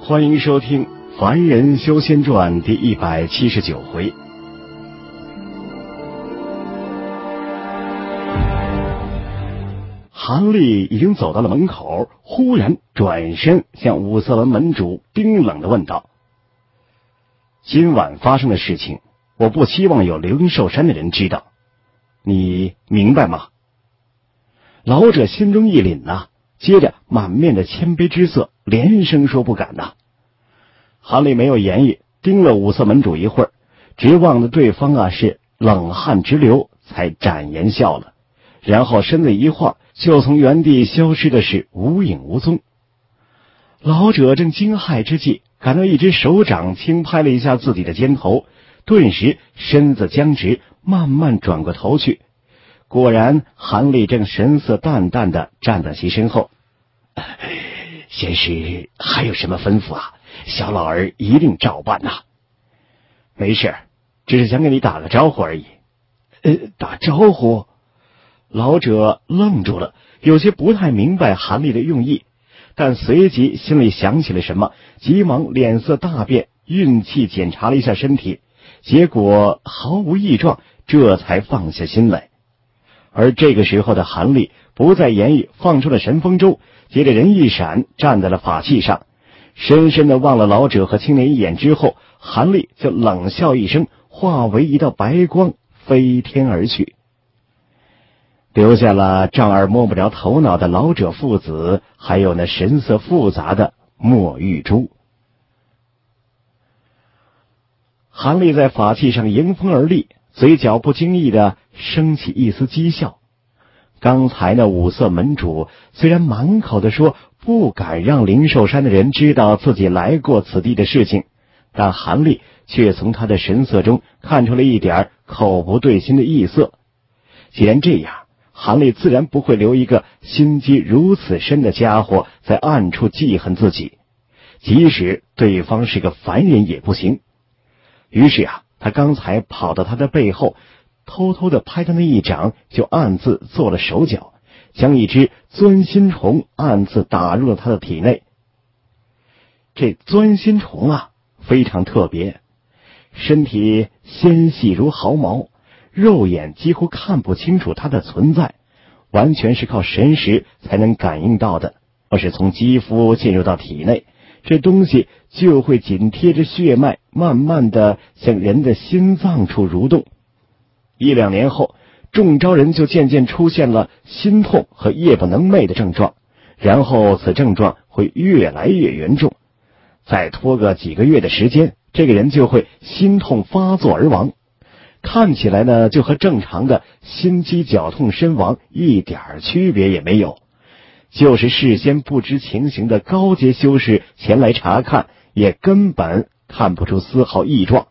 欢迎收听《凡人修仙传》第179回。韩立已经走到了门口，忽然转身向五色门门主冰冷地问道：今晚发生的事情，我不希望有灵寿山的人知道，你明白吗？老者心中一凛呐，接着满面的谦卑之色，连声说不敢呐。韩立没有言语，盯了五色门主一会儿，直望着对方是冷汗直流，才展颜笑了，然后身子一晃，就从原地消失的是无影无踪。老者正惊骇之际，感到一只手掌轻拍了一下自己的肩头，顿时身子僵直，慢慢转过头去。果然韩立正神色淡淡的站在其身后。仙师还有什么吩咐啊？小老儿一定照办呐。没事，只是想给你打个招呼而已。打招呼？老者愣住了，有些不太明白韩立的用意，但随即心里想起了什么，急忙脸色大变，运气检查了一下身体，结果毫无异状，这才放下心来。而这个时候的韩立不再言语，放出了神风舟，接着人一闪，站在了法器上，深深地望了老者和青年一眼之后，韩立就冷笑一声，化为一道白光飞天而去，留下了丈二摸不着头脑的老者父子，还有那神色复杂的墨玉珠。韩立在法器上迎风而立，嘴角不经意地升起一丝讥笑。刚才那五色门主虽然满口地说不敢让灵寿山的人知道自己来过此地的事情，但韩立却从他的神色中看出了一点口不对心的异色。既然这样，韩立自然不会留一个心机如此深的家伙在暗处记恨自己，即使对方是个凡人也不行。于是他刚才跑到他的背后，偷偷地拍他那一掌，就暗自做了手脚，将一只钻心虫暗自打入了他的体内。这钻心虫非常特别，身体纤细如毫毛，肉眼几乎看不清楚它的存在，完全是靠神识才能感应到的。要是从肌肤进入到体内，这东西就会紧贴着血脉，慢慢的向人的心脏处蠕动。1-2年后，众招人就渐渐出现了心痛和夜不能寐的症状，然后此症状会越来越严重，再拖个几个月的时间，这个人就会心痛发作而亡。看起来呢，就和正常的心肌绞痛身亡一点区别也没有。就是事先不知情形的高阶修士前来查看，也根本看不出丝毫异状。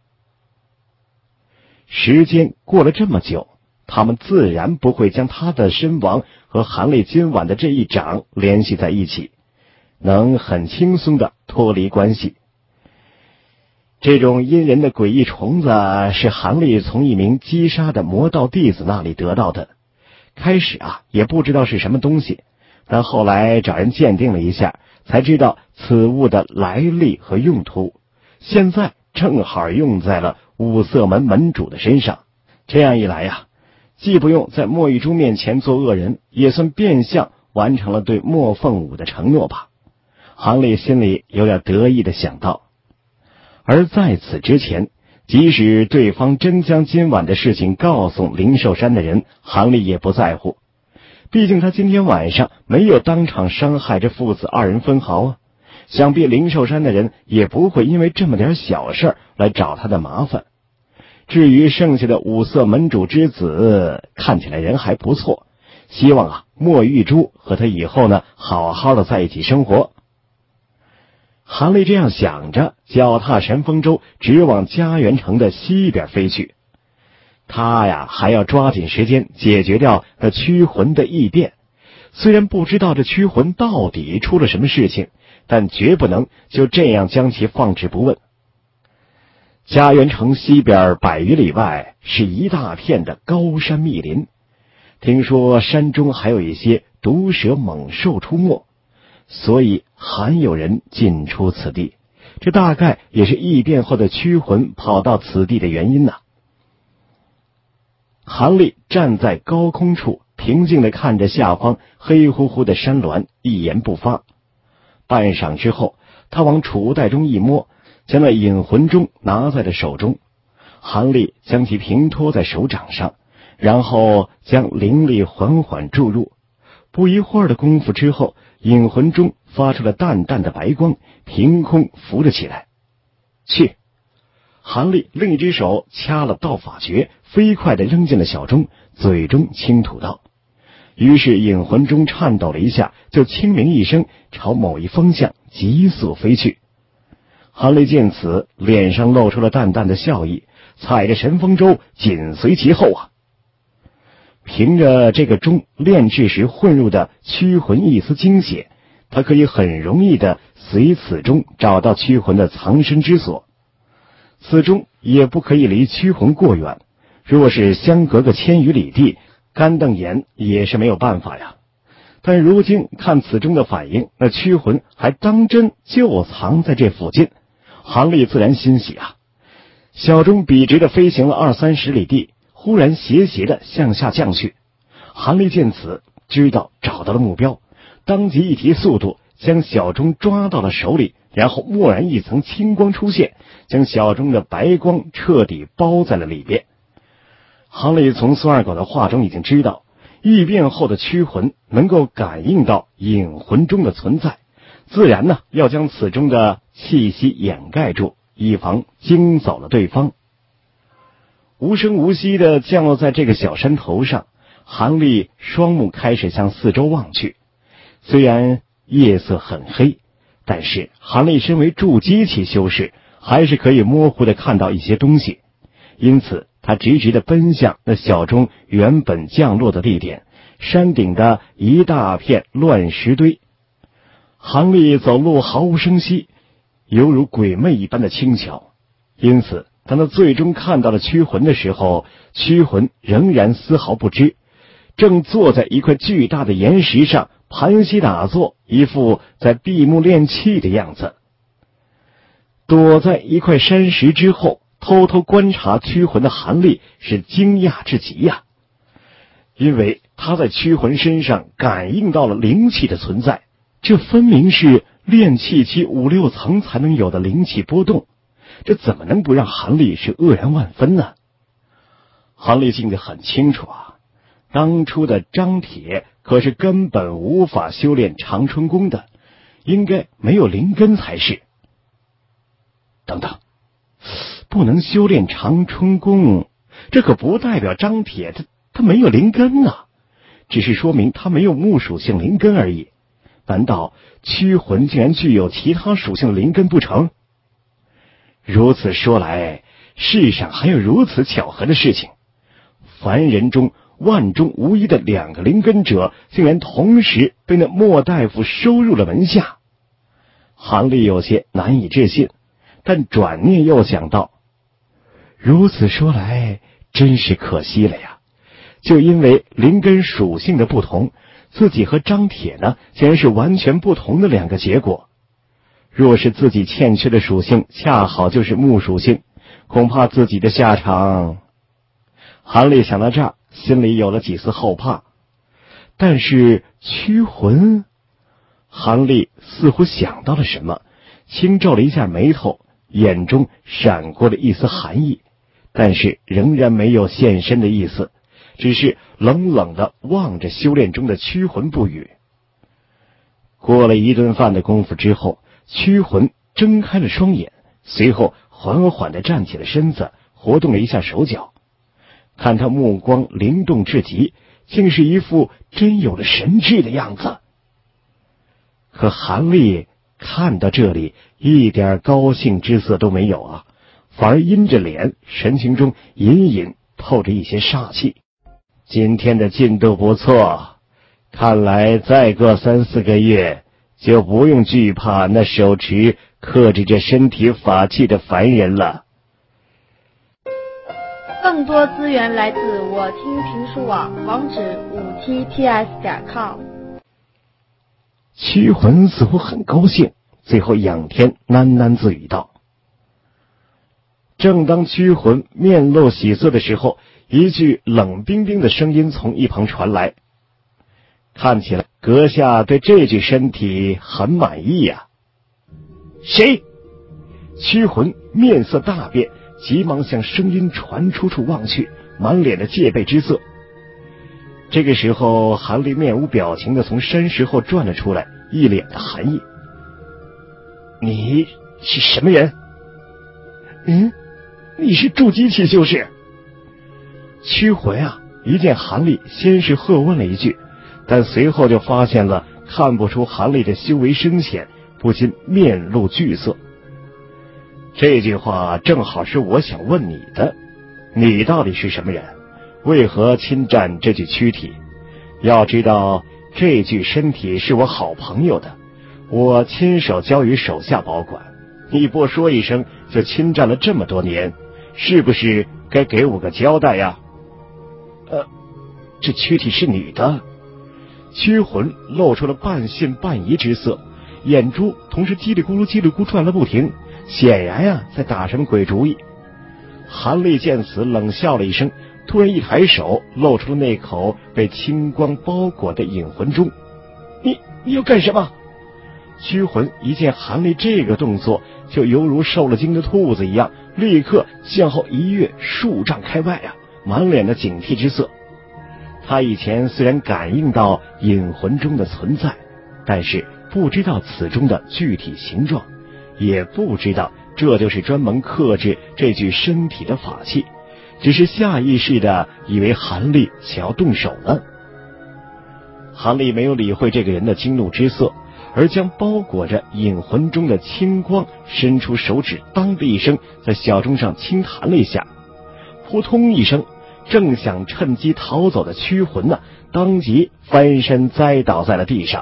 时间过了这么久，他们自然不会将他的身亡和韩立今晚的这一掌联系在一起，能很轻松地脱离关系。这种阴人的诡异虫子是韩立从一名击杀的魔道弟子那里得到的，开始也不知道是什么东西，但后来找人鉴定了一下，才知道此物的来历和用途，现在正好用在了五色门门主的身上。这样一来既不用在墨玉珠面前做恶人，也算变相完成了对莫凤舞的承诺吧。韩立心里有点得意的想到。而在此之前，即使对方真将今晚的事情告诉灵寿山的人，韩立也不在乎，毕竟他今天晚上没有当场伤害这父子2人分毫想必灵寿山的人也不会因为这么点小事来找他的麻烦。至于剩下的五色门主之子，看起来人还不错，希望墨玉珠和他以后呢好好的在一起生活。韩立这样想着，脚踏神风舟直往家园城的西边飞去。他还要抓紧时间解决掉那驱魂的异变。虽然不知道这驱魂到底出了什么事情，但绝不能就这样将其放置不问。家园城西边100余里外是一大片的高山密林，听说山中还有一些毒蛇猛兽出没， 所以罕有人进出此地，这大概也是异变后的驱魂跑到此地的原因呐。韩立站在高空处，平静地看着下方黑乎乎的山峦，一言不发。半晌之后，他往储物袋中一摸，将那引魂钟拿在了手中。韩立将其平托在手掌上，然后将灵力缓缓注入。不一会儿的功夫之后，引魂钟发出了淡淡的白光，凭空浮了起来。去！韩立另一只手掐了道法诀，飞快地扔进了小钟，嘴中轻吐道。于是引魂钟颤抖了一下，就轻鸣一声，朝某一方向急速飞去。韩立见此，脸上露出了淡淡的笑意，踩着神风舟紧随其后啊。凭着这个钟炼制时混入的驱魂一丝精血，他可以很容易地随此钟找到驱魂的藏身之所。此钟也不可以离驱魂过远，若是相隔个千余里地，干瞪眼也是没有办法呀。但如今看此钟的反应，那驱魂还当真就藏在这附近，韩立自然欣喜啊。小钟笔直地飞行了20-30里地，忽然斜斜地向下降去。韩立见此，知道找到了目标，当即一提速度，将小钟抓到了手里，然后蓦然一层青光出现，将小钟的白光彻底包在了里边。韩立从孙二狗的话中已经知道，异变后的驱魂能够感应到引魂钟的存在，自然呢要将此钟的气息掩盖住，以防惊走了对方。无声无息地降落在这个小山头上，韩立双目开始向四周望去。虽然夜色很黑，但是韩立身为筑基期修士，还是可以模糊地看到一些东西，因此他直直地奔向那小钟原本降落的地点，山顶的一大片乱石堆。韩立走路毫无声息，犹如鬼魅一般的轻巧，因此当他最终看到了驱魂的时候，驱魂仍然丝毫不知，正坐在一块巨大的岩石上盘膝打坐，一副在闭目练气的样子。躲在一块山石之后偷偷观察驱魂的韩立是惊讶至极呀，因为他在驱魂身上感应到了灵气的存在，这分明是炼气期5-6层才能有的灵气波动，这怎么能不让韩立是愕然万分呢？韩立心里很清楚啊，当初的张铁可是根本无法修炼长春宫的，应该没有灵根才是。等等，不能修炼长春宫，这可不代表张铁他没有灵根啊，只是说明他没有木属性灵根而已。难道驱魂竟然具有其他属性的灵根不成？如此说来，世上还有如此巧合的事情，凡人中万中无一的2个灵根者，竟然同时被那莫大夫收入了门下。韩立有些难以置信，但转念又想到，如此说来真是可惜了呀，就因为灵根属性的不同，自己和张铁呢竟然是完全不同的2个结果。若是自己欠缺的属性恰好就是木属性，恐怕自己的下场……韩立想到这儿，心里有了几丝后怕。但是驱魂……韩立似乎想到了什么，轻皱了一下眉头，眼中闪过了一丝寒意，但是仍然没有现身的意思，只是冷冷地望着修炼中的驱魂不语。过了一顿饭的功夫之后，驱魂睁开了双眼，随后缓缓地站起了身子，活动了一下手脚。看他目光灵动至极，竟是一副真有了神智的样子。可韩立看到这里，一点高兴之色都没有啊，反而阴着脸，神情中隐隐透着一些煞气。今天的进度不错，看来再过3-4个月就不用惧怕那手持克制着身体法器的凡人了。 更多资源来自我听评书网，网址5tps.com。 驱魂似乎很高兴，最后仰天喃喃自语道。正当驱魂面露喜色的时候，一句冷冰冰的声音从一旁传来。看起来阁下对这具身体很满意呀。谁？驱魂面色大变，急忙向声音传出处望去，满脸的戒备之色。这个时候，韩立面无表情的从山石后转了出来，一脸的寒意。你是什么人？你是筑基期修士。驱魂一见韩立，先是喝问了一句，但随后就发现了看不出韩立的修为深浅，不禁面露惧色。这句话正好是我想问你的，你到底是什么人？为何侵占这具躯体？要知道，这具身体是我好朋友的，我亲手交于手下保管，你不说一声就侵占了这么多年，是不是该给我个交代呀？这躯体是你的。驱魂露出了半信半疑之色，眼珠同时叽里咕噜转了不停，显然在打什么鬼主意。韩立见此冷笑了一声，突然一抬手，露出了那口被青光包裹的引魂钟。你要干什么？驱魂一见韩立这个动作，就犹如受了惊的兔子一样，立刻向后一跃，数丈开外满脸的警惕之色。他以前虽然感应到引魂钟的存在，但是不知道此钟的具体形状，也不知道这就是专门克制这具身体的法器，只是下意识的以为韩立想要动手了。韩立没有理会这个人的惊怒之色，而将包裹着引魂钟的青光伸出手指，当的一声在小钟上轻弹了一下，扑通一声，正想趁机逃走的驱魂当即翻身栽倒在了地上。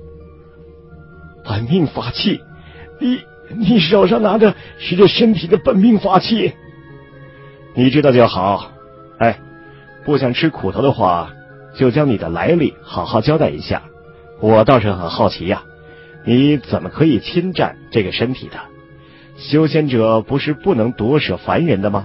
本命法器？你手上拿的是这身体的本命法器？你知道就好。不想吃苦头的话，就将你的来历好好交代一下。我倒是很好奇你怎么可以侵占这个身体的？修仙者不是不能夺舍凡人的吗？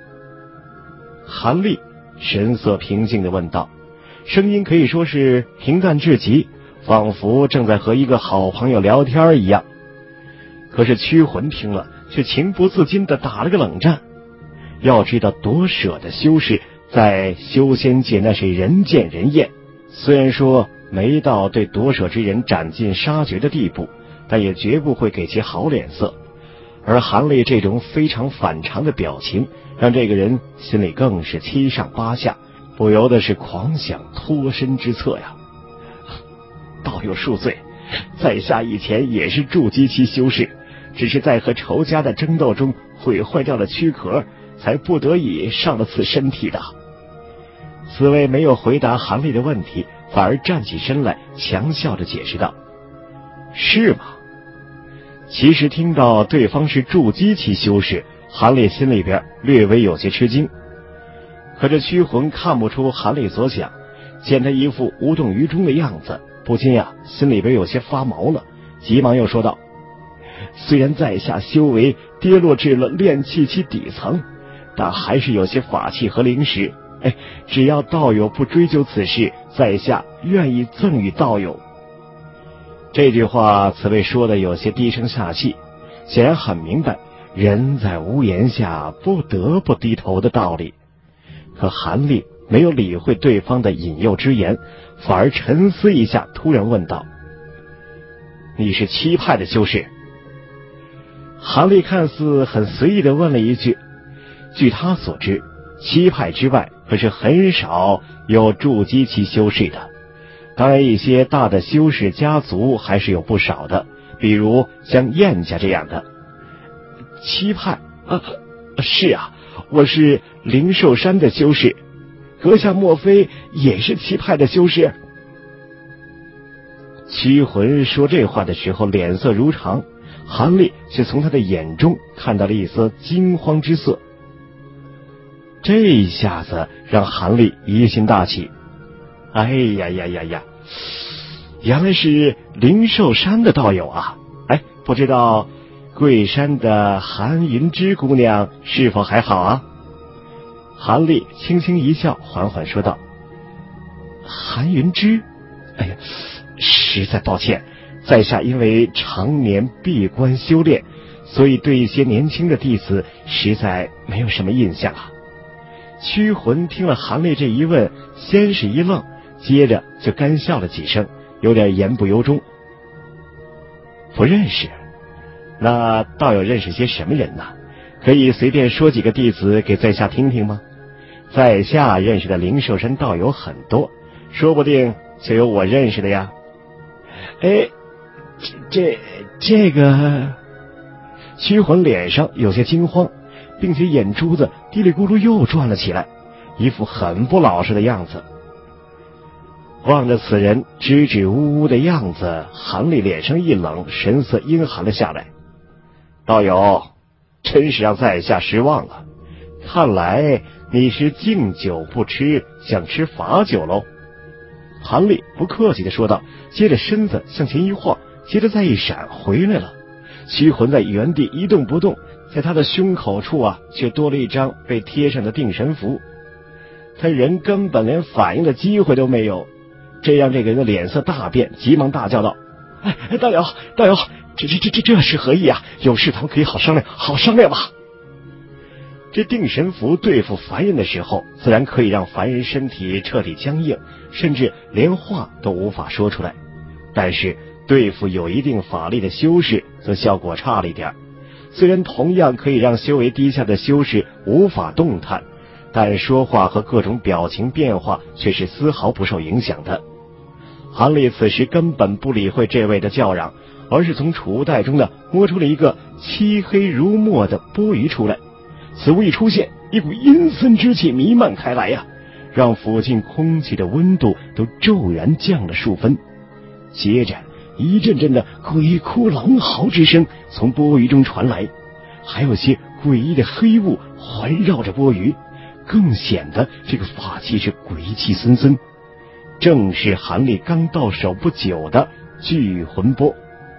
韩立神色平静地问道，声音可以说是平淡至极，仿佛正在和一个好朋友聊天一样。可是驱魂听了，却情不自禁地打了个冷战。要知道，夺舍的修士在修仙界那是人见人厌，虽然说没到对夺舍之人斩尽杀绝的地步，但也绝不会给其好脸色。而韩立这种非常反常的表情，让这个人心里更是七上八下，不由得是狂想脱身之策呀。道友恕罪，在下以前也是筑基期修士，只是在和仇家的争斗中毁坏掉了躯壳，才不得已上了此身体的。此位没有回答韩立的问题，反而站起身来，强笑着解释道：是吗？其实听到对方是筑基期修士，韩立心里边略微有些吃惊。可这驱魂看不出韩立所想，见他一副无动于衷的样子，不禁心里边有些发毛了，急忙又说道：虽然在下修为跌落至了炼气期底层，但还是有些法器和灵石，只要道友不追究此事，在下愿意赠与道友。这句话此位说的有些低声下气，显然很明白人在屋檐下不得不低头的道理。可韩立没有理会对方的引诱之言，反而沉思一下，突然问道：你是七派的修士？韩立看似很随意地问了一句，据他所知，七派之外可是很少有筑基期修士的。当然一些大的修士家族还是有不少的，比如像燕家这样的。七派？是我是灵寿山的修士，阁下莫非也是七派的修士？驱魂说这话的时候脸色如常，韩立却从他的眼中看到了一丝惊慌之色。这一下子让韩立疑心大起。 原来是灵寿山的道友啊！哎，不知道贵山的韩云芝姑娘是否还好啊？韩立轻轻一笑，缓缓说道：“韩云芝，哎呀，实在抱歉，在下因为常年闭关修炼，所以对一些年轻的弟子实在没有什么印象啊。”驱魂听了韩立这一问，先是一愣，接着就干笑了几声，有点言不由衷。不认识？那道友认识些什么人呢？可以随便说几个弟子给在下听听吗？在下认识的灵寿山道友很多，说不定就有我认识的呀。哎，这个……驱魂脸上有些惊慌，并且眼珠子嘀里咕噜又转了起来，一副很不老实的样子。望着此人支支吾吾的样子，韩立脸上一冷，神色阴寒了下来。道友，真是让在下失望了，看来你是敬酒不吃，想吃罚酒喽。韩立不客气地说道，接着身子向前一晃，接着再一闪回来了。驱魂在原地一动不动，在他的胸口处啊，却多了一张被贴上的定神符。他人根本连反应的机会都没有，这让这个人的脸色大变，急忙大叫道：“哎，道友，这是何意啊？有事咱们可以好商量吧。”这定神符对付凡人的时候，自然可以让凡人身体彻底僵硬，甚至连话都无法说出来。但是对付有一定法力的修士，则效果差了一点。虽然同样可以让修为低下的修士无法动弹，但说话和各种表情变化却是丝毫不受影响的。韩立此时根本不理会这位的叫嚷，而是从储物袋中呢摸出了一个漆黑如墨的钵盂出来。此物一出现，一股阴森之气弥漫开来呀，让附近空气的温度都骤然降了数分。接着一阵阵的鬼哭狼嚎之声从钵盂中传来，还有些诡异的黑雾环绕着钵盂，更显得这个法器是鬼气森森，正是韩立刚到手不久的聚魂钵。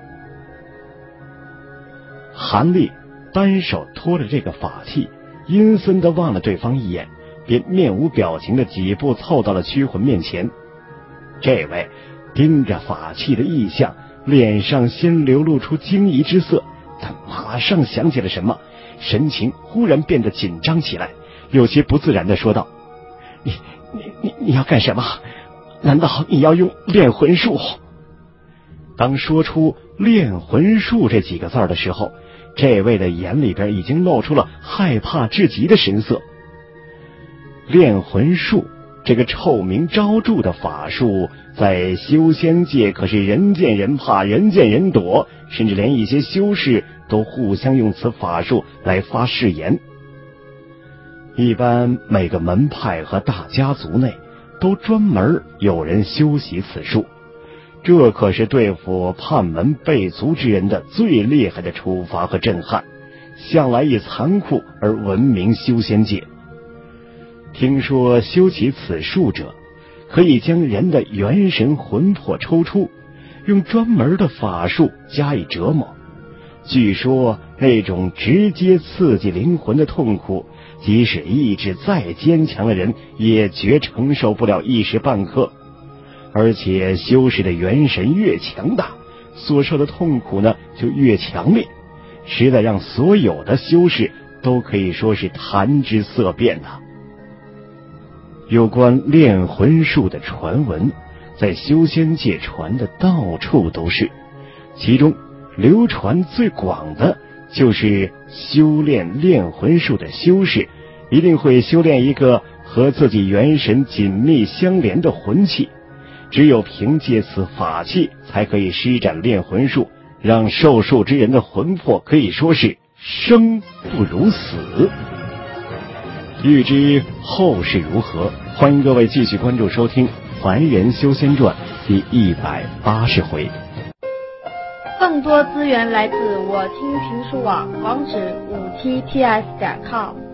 韩立单手托着这个法器，阴森地望了对方一眼，便面无表情的几步凑到了驱魂面前。这位盯着法器的异象，脸上先流露出惊疑之色，但马上想起了什么，神情忽然变得紧张起来，有些不自然地说道：“你要干什么？难道你要用炼魂术？”当说出炼魂术这几个字的时候，这位的眼里边已经露出了害怕至极的神色。炼魂术这个臭名昭著的法术，在修仙界可是人见人怕，人见人躲，甚至连一些修士都互相用此法术来发誓言。一般每个门派和大家族内都专门有人修习此术，这可是对付叛门背族之人的最厉害的处罚和震撼，向来以残酷而闻名修仙界。听说修习此术者可以将人的元神魂魄抽出，用专门的法术加以折磨。据说那种直接刺激灵魂的痛苦，即使意志再坚强的人也绝承受不了一时半刻。而且修士的元神越强大，所受的痛苦呢就越强烈，实在让所有的修士都可以说是谈之色变呐。有关炼魂术的传闻，在修仙界传的到处都是，其中流传最广的就是修炼炼魂术的修士一定会修炼一个和自己元神紧密相连的魂器，只有凭借此法器才可以施展炼魂术，让受术之人的魂魄可以说是生不如死。欲知后事如何，欢迎各位继续关注收听《凡人修仙传》第180回。 更多资源来自我听评书网，网址5tts.com。